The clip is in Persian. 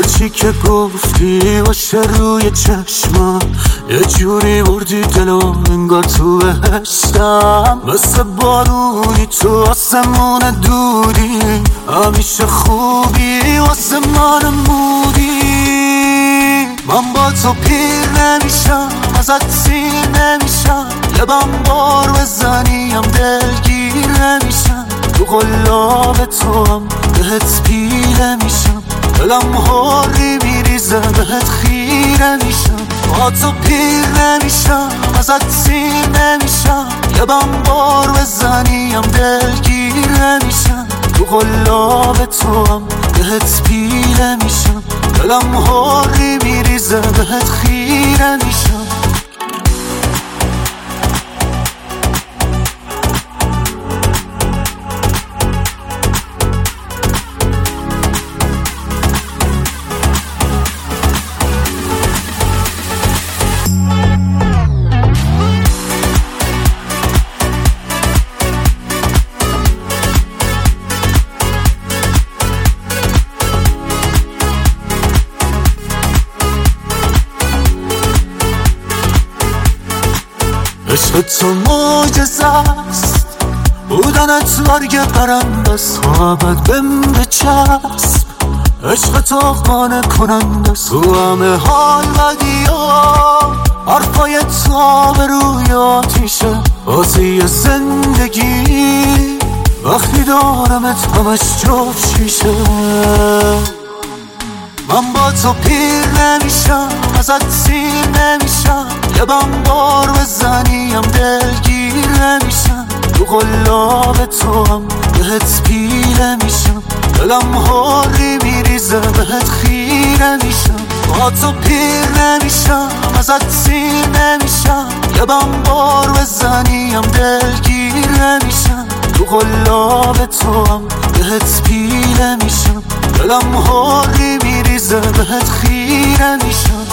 چی که گفتی باشه روی چشمم، یه جوری بردی دلو انگار تو بهشتم. مثل بارونی تو آسمون دودی، همیشه خوبی واسه من مودی. من با تو پیر نمیشم، ازت سیر نمیشم، لبم بار بزنیم دلگیر نمیشم. تو قلاب تو هم بهت پیله میشم، دلم حالی میریزه بهت خیره میشم. با تو پیر نمیشم، ازت سیر نمیشم، لبم بار بزنیم دلگیر نمیشم. تو قلاب تو هم بهت پیله میشم، دلم حالی میریزه بهت خیره میشم. عشق تو معجزه است، بودنت برگ برنده است، محبت بهم بچسب. عشق تو قانع کننده است، تو همه حال بدی ها، حرفای تو به روی آتیشه بازی زندگی. وقتی دارمت همش جفت شیشه. من با تو پیر نمیشم، ازت سیر نمیشم، لبم بار بزنیم دلگیر نمیشم. تو قلاب تو هم بهت پیله میشم، دلم حالی میریزه بهت خیره میشم. با تو پیر نمیشم، ازت سیر نمیشم، لبم بار بزنیم دلگیر نمیشم. تو قلاب تو هم بهت پیله میشم، دلم حالی میریزه بهت خیره میشم.